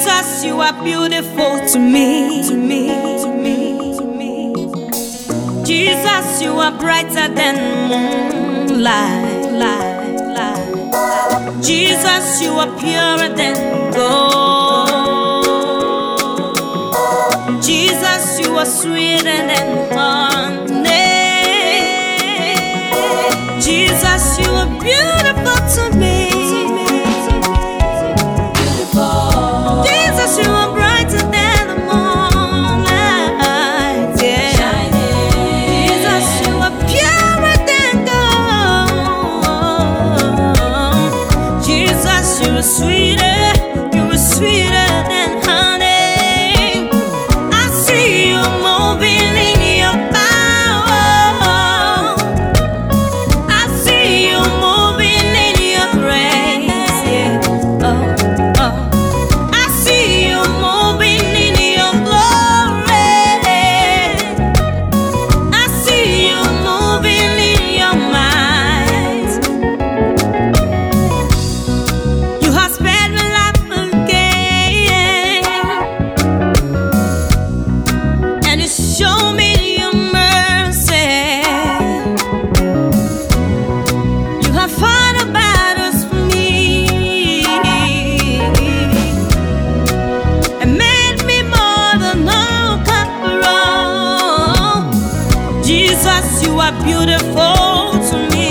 Jesus, you are beautiful to me, to me, to me, to me. Jesus, you are brighter than moonlight, light, light. Jesus, you are purer than gold. Jesus, you are sweeter than honey. Jesus, you are beautiful to me. Jesus, you are brighter than the moonlight, yeah. Jesus, you are purer than gold. Jesus, you are sweeter than honey. I see you moving in your power. I see you moving in your grace, yeah. Oh. Jesus, you are beautiful to me.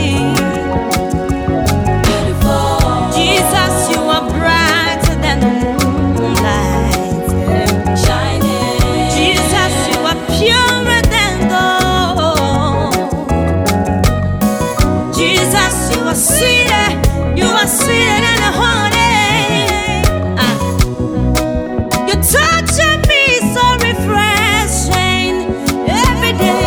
Beautiful. Jesus, you are brighter than the moonlight, yeah. Shining. Jesus, you are purer than gold. Jesus, you are sweeter than the honey. You touch me so refreshing every day.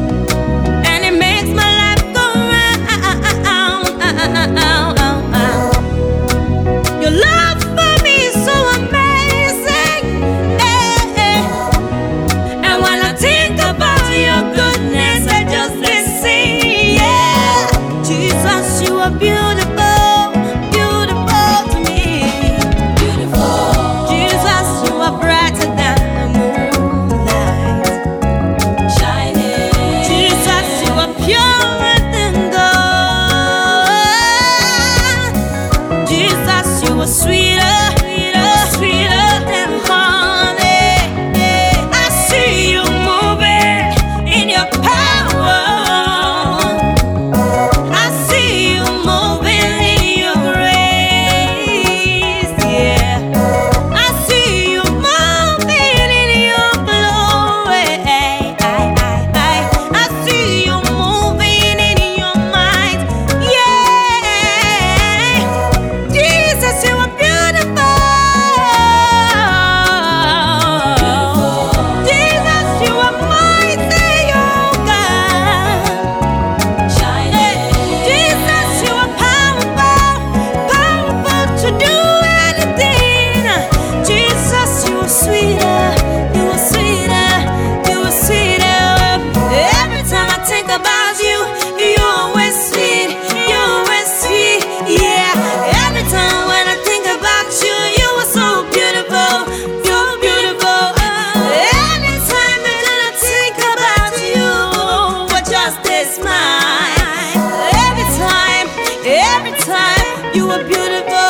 Every time you are beautiful.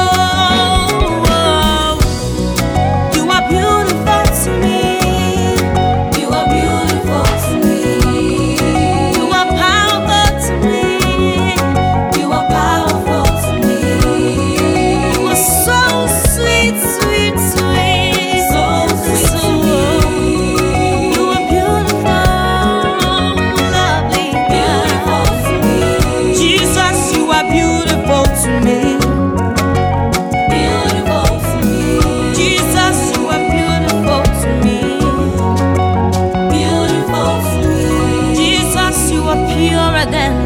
You are beautiful to me. You are beautiful to me. You are powerful to me. You are powerful to me. You are so sweet, sweet, sweet. So sweet to me. You are beautiful, lovely, beautiful to me. Jesus, you are beautiful to me. Beautiful to me. Jesus, you are beautiful to me. Beautiful to me. Jesus, you are purer than